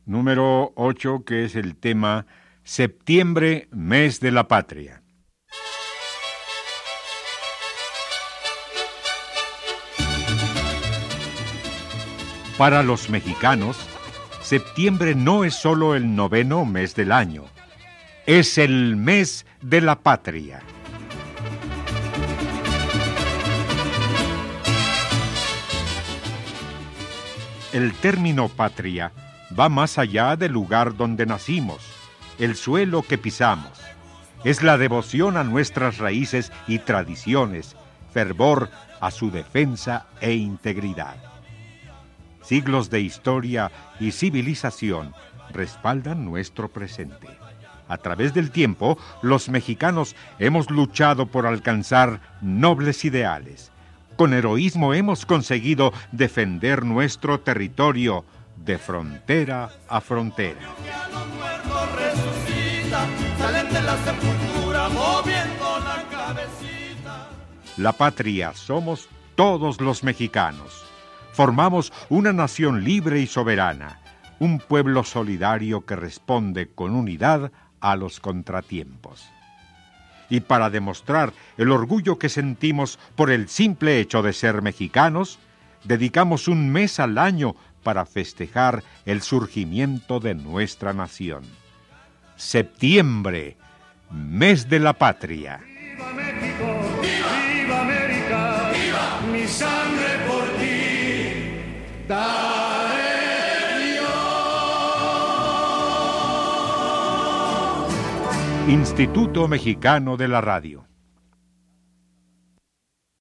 Número 8, que es el tema Septiembre, mes de la patria. Para los mexicanos, septiembre no es solo el 9º mes del año, es el mes de la patria. El término patria va más allá del lugar donde nacimos, el suelo que pisamos. Es la devoción a nuestras raíces y tradiciones, fervor a su defensa e integridad. Siglos de historia y civilización respaldan nuestro presente. A través del tiempo, los mexicanos hemos luchado por alcanzar nobles ideales. Con heroísmo hemos conseguido defender nuestro territorio de frontera a frontera. La patria somos todos los mexicanos. Formamos una nación libre y soberana, un pueblo solidario que responde con unidad a los contratiempos. Y para demostrar el orgullo que sentimos por el simple hecho de ser mexicanos, dedicamos un mes al año para festejar el surgimiento de nuestra nación. Septiembre, mes de la patria. ¡Viva México! ¡Viva América! ¡Viva! ¡Mi sangre por ti! ¡Daré yo! Instituto Mexicano de la Radio.